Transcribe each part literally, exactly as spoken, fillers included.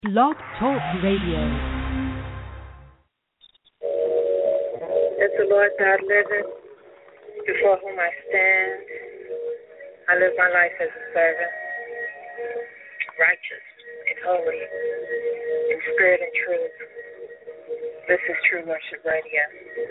Blog Talk Radio. As the Lord God liveth, before whom I stand, I live my life as a servant, righteous and holy, in spirit and truth. This is True Worship Radio.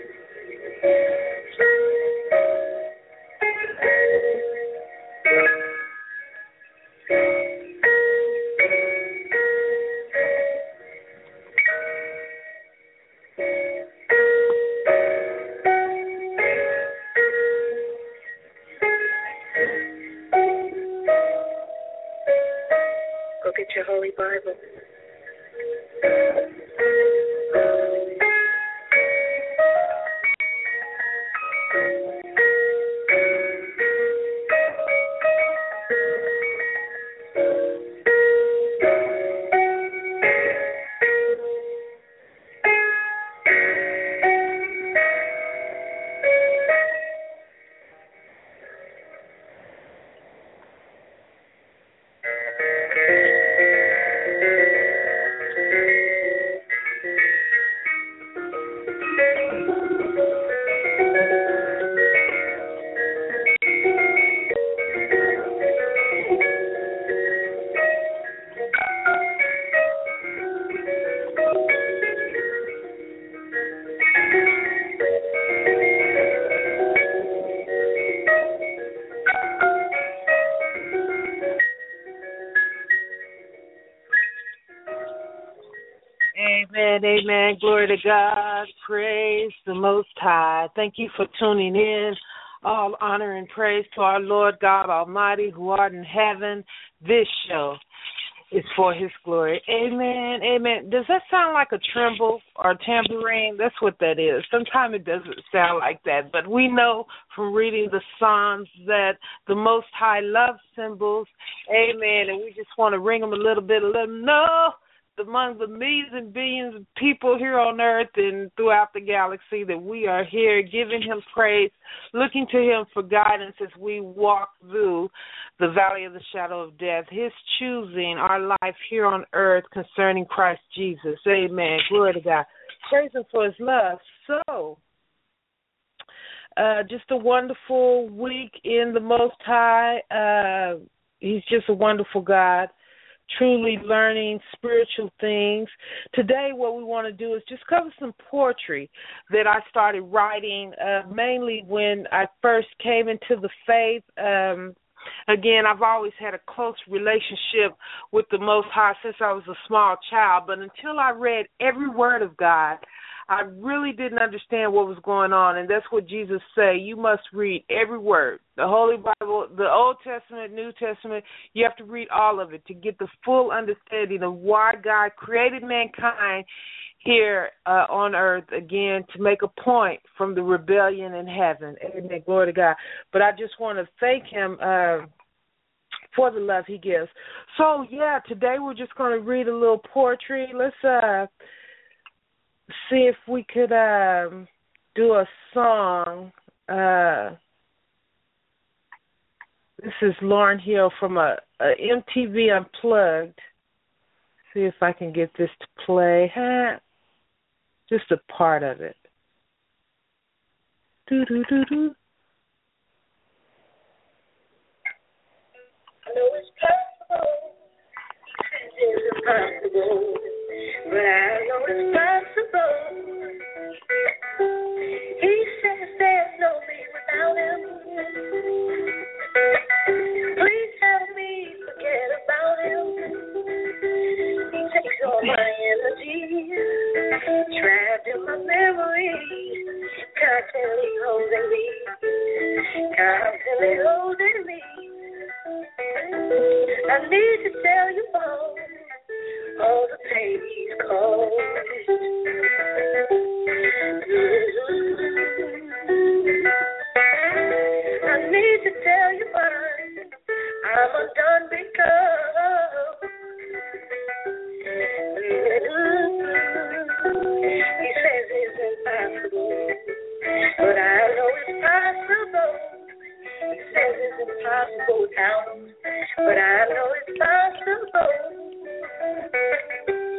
Go get your Holy Bible. Amen, amen. Glory to God. Praise the Most High. Thank you for tuning in. All honor and praise to our Lord God Almighty who art in heaven. This show is for His glory. Amen, amen. Does that sound like a tremble or a tambourine? That's what that is. Sometimes it doesn't sound like that, but we know from reading the Psalms that the Most High loves cymbals. Amen, and we just want to ring them a little bit and let them know among the millions and billions of people here on earth and throughout the galaxy that we are here giving Him praise, looking to Him for guidance as we walk through the valley of the shadow of death, His choosing our life here on earth concerning Christ Jesus. Amen. Glory to God. Praise Him for His love. So, uh, just a wonderful week in the Most High. Uh, he's just a wonderful God. Truly learning spiritual things. Today what we want to do is just cover some poetry that I started writing uh, mainly when I first came into the faith. Um, again, I've always had a close relationship with the Most High since I was a small child, but until I read every word of God, I really didn't understand what was going on, and that's what Jesus said. You must read every word, the Holy Bible, the Old Testament, New Testament. You have to read all of it to get the full understanding of why God created mankind here uh, on earth, again, to make a point from the rebellion in heaven. Amen. Glory to God. But I just want to thank Him uh, for the love He gives. So, yeah, today we're just going to read a little poetry. Let's uh see if we could um, do a song. Uh, this is Lauryn Hill from a, a M T V Unplugged. See if I can get this to play. Huh? Just a part of it. Do do do do. I know it's possible. It's impossible. But I know it's possible. He says there's no me without Him. Please help me forget about Him. He takes all my energy, trapped in my memory, constantly holding me, constantly holding me. I need to tell you all. All the pain He's caused. I need to tell you why I'm undone because He says it's impossible, but I know it's possible. He says it's impossible now, but I know it's possible.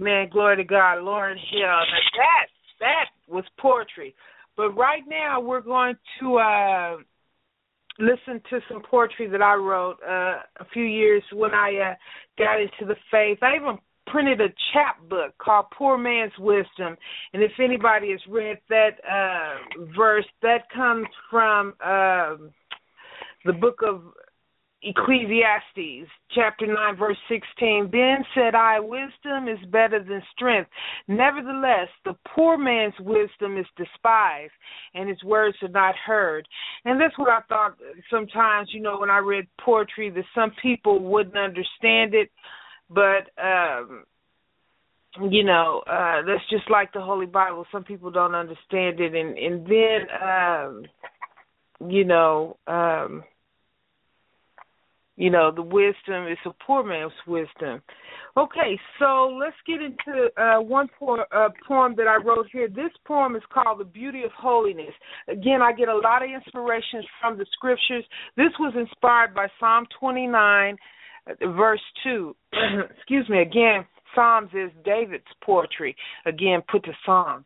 Amen. Glory to God. Lauryn Hill. Now that, that was poetry. But right now we're going to uh, listen to some poetry that I wrote uh, a few years when I uh, got into the faith. I even printed a chapbook called Poor Man's Wisdom. And if anybody has read that uh, verse, that comes from uh, the book of Ecclesiastes, chapter nine, verse sixteen. Then said I, wisdom is better than strength. Nevertheless, the poor man's wisdom is despised, and his words are not heard. And that's what I thought sometimes, you know, when I read poetry, that some people wouldn't understand it. But, um, you know, uh, that's just like the Holy Bible. Some people don't understand it. And, and then, um, you know, um, You know, the wisdom is a poor man's wisdom. Okay, so let's get into uh, one po- uh, poem that I wrote here. This poem is called The Beauty of Holiness. Again, I get a lot of inspirations from the scriptures. This was inspired by Psalm twenty-nine, verse two. Excuse me. Again, Psalms is David's poetry. Again, put to Psalm.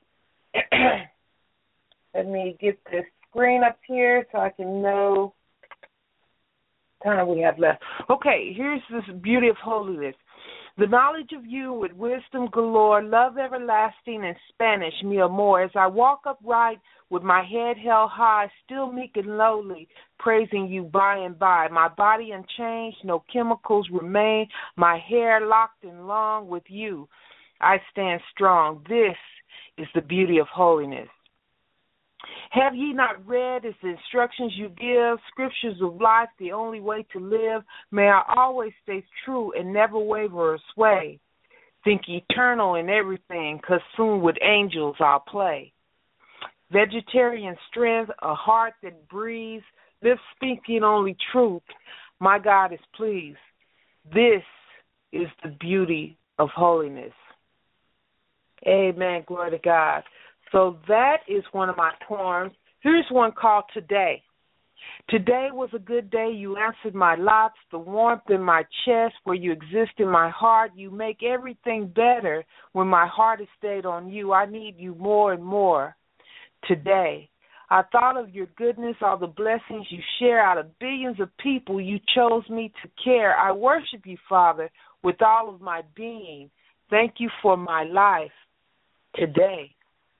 Let me get this screen up here so I can know time we have left. Okay, here's this beauty of holiness. The knowledge of you with wisdom galore, love everlasting and Spanish me more. As I walk upright with my head held high, still meek and lowly, praising you by and by. My body unchanged, no chemicals remain, my hair locked and long with you. I stand strong. This is the beauty of holiness. Have ye not read as the instructions you give, scriptures of life, the only way to live? May I always stay true and never waver or sway. Think eternal in everything, 'cause soon with angels I'll play. Vegetarian strength, a heart that breathes, lips speaking only truth. My God is pleased. This is the beauty of holiness. Amen. Glory to God. So that is one of my poems. Here's one called Today. Today was a good day. You answered my lots, the warmth in my chest where you exist in my heart. You make everything better when my heart is stayed on you. I need you more and more today. I thought of your goodness, all the blessings you share out of billions of people. You chose me to care. I worship you, Father, with all of my being. Thank you for my life today.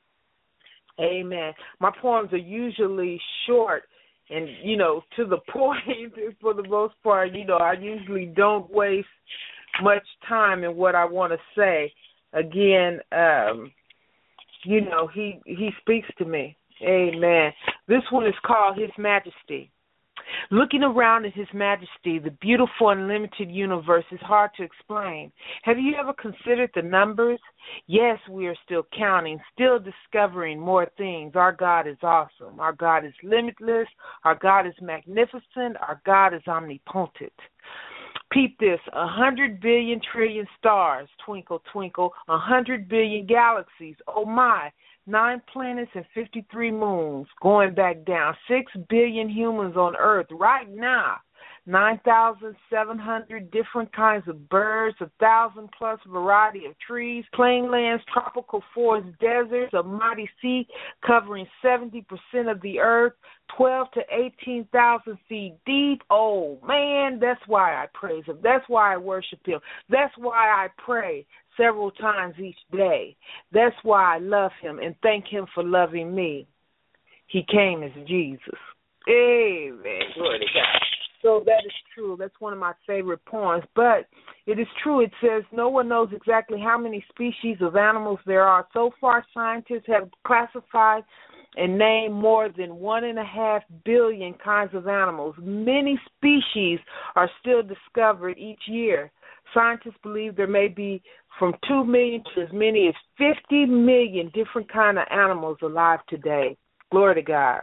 Amen. My poems are usually short and, you know, to the point for the most part. You know, I usually don't waste much time in what I want to say. Again, um, you know, he, he speaks to me. Amen. This one is called His Majesty. Looking around at His Majesty, the beautiful unlimited universe is hard to explain. Have you ever considered the numbers? Yes, we are still counting, still discovering more things. Our God is awesome. Our God is limitless. Our God is magnificent. Our God is omnipotent. Peep this, a hundred billion trillion stars, twinkle, twinkle, a hundred billion galaxies, oh my, nine planets and fifty-three moons, going back down, six billion humans on Earth right now, nine thousand seven hundred different kinds of birds, a thousand plus variety of trees, plain lands, tropical forests, deserts, a mighty sea covering seventy percent of the earth, twelve to eighteen thousand feet deep. Oh, man, that's why I praise Him. That's why I worship Him. That's why I pray several times each day. That's why I love Him and thank Him for loving me. He came as Jesus. Amen. Glory to God. So that is true. That's one of my favorite poems. But it is true. It says no one knows exactly how many species of animals there are. So far, scientists have classified and named more than one and a half billion kinds of animals. Many species are still discovered each year. Scientists believe there may be from two million to as many as fifty million different kinds of animals alive today. Glory to God.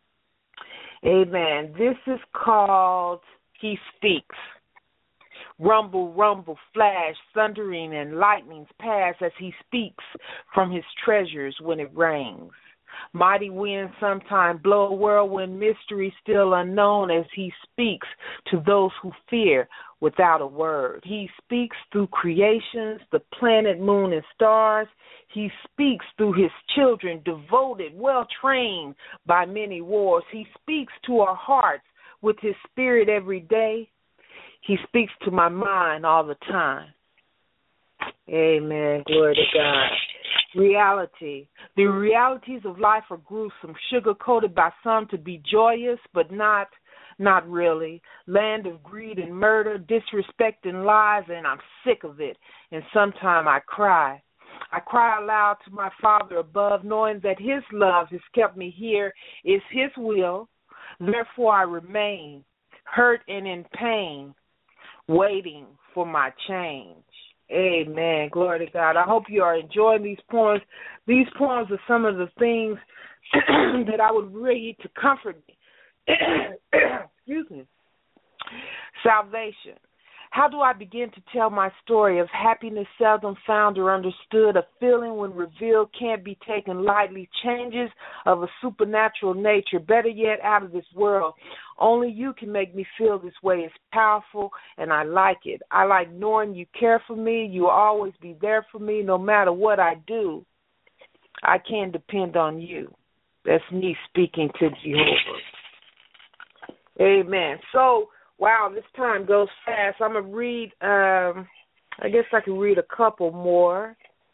Amen. This is called He Speaks. Rumble, rumble, flash, thundering and lightnings pass as He speaks from His treasures when it rains. Mighty winds sometime blow a whirlwind, mystery still unknown as he speaks to those who fear without a word. He speaks through creations, the planet, moon, and stars. He speaks through his children, devoted, well-trained by many wars. He speaks to our hearts with his spirit every day. He speaks to my mind all the time. Amen. Glory to God. Reality. The realities of life are gruesome, sugar-coated by some to be joyous, but not not really. Land of greed and murder, disrespect and lies, and I'm sick of it. And sometimes I cry. I cry aloud to my Father above, knowing that his love has kept me here. It's his will. Therefore I remain, hurt and in pain, waiting for my change. Amen. Glory to God. I hope you are enjoying these poems. These poems are some of the things that I would read to comfort me. Excuse me. Salvation. How do I begin to tell my story of happiness seldom found or understood, a feeling when revealed can't be taken lightly, changes of a supernatural nature, better yet, out of this world. Only you can make me feel this way. It's powerful, and I like it. I like knowing you care for me. You will always be there for me no matter what I do. I can depend on you. That's me speaking to Jehovah. Amen. So, wow, this time goes fast. I'm going to read, um, I guess I can read a couple more.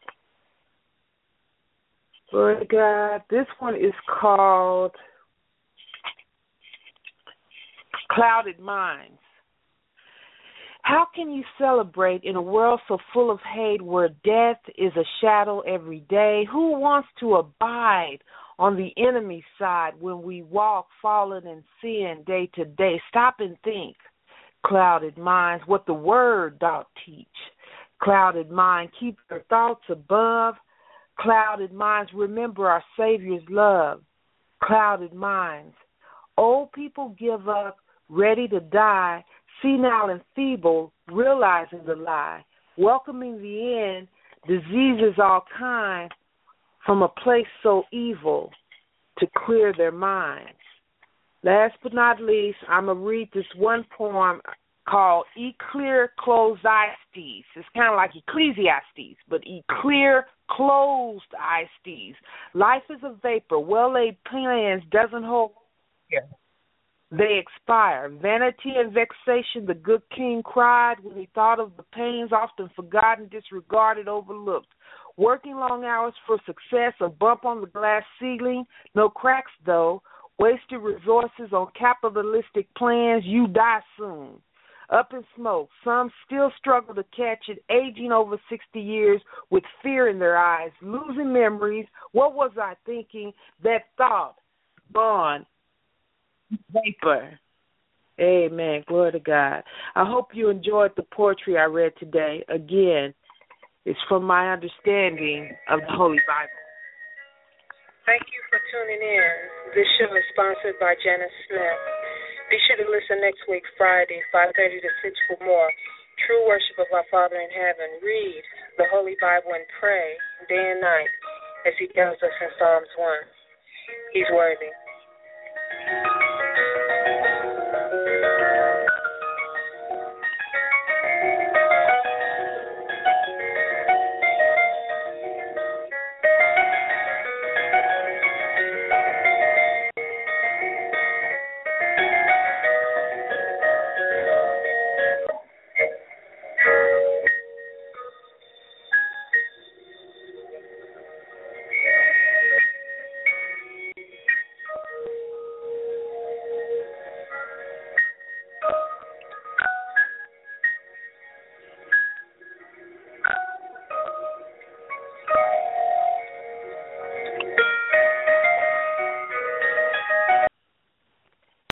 Glory to God. This one is called Clouded Minds. How can you celebrate in a world so full of hate where death is a shadow every day? Who wants to abide on the enemy's side when we walk fallen in sin day to day? Stop and think. Clouded minds, what the word doth teach. Clouded mind, keep your thoughts above. Clouded minds, remember our Savior's love. Clouded minds, old people give up, ready to die, senile and feeble, realizing the lie, welcoming the end, diseases all kind, from a place so evil to clear their minds. Last but not least, I'm going to read this one poem called E Clear Closistes. It's kind of like Ecclesiastes, but E Clear Closed Istes. Life is a vapor. Well-laid plans doesn't hold here. They expire. Vanity and vexation, the good king cried when he thought of the pains often forgotten, disregarded, overlooked. Working long hours for success, a bump on the glass ceiling, no cracks though, wasted resources on capitalistic plans, you die soon. Up in smoke, some still struggle to catch it, aging over sixty years with fear in their eyes, losing memories. What was I thinking? That thought, gone, vapor. Amen. Glory to God. I hope you enjoyed the poetry I read today. Again, it's from my understanding of the Holy Bible. Thank you for tuning in. This show is sponsored by Janice Smith. Be sure to listen next week, Friday, five thirty to six for more true worship of our Father in heaven. Read the Holy Bible and pray day and night as he tells us in Psalms one. He's worthy.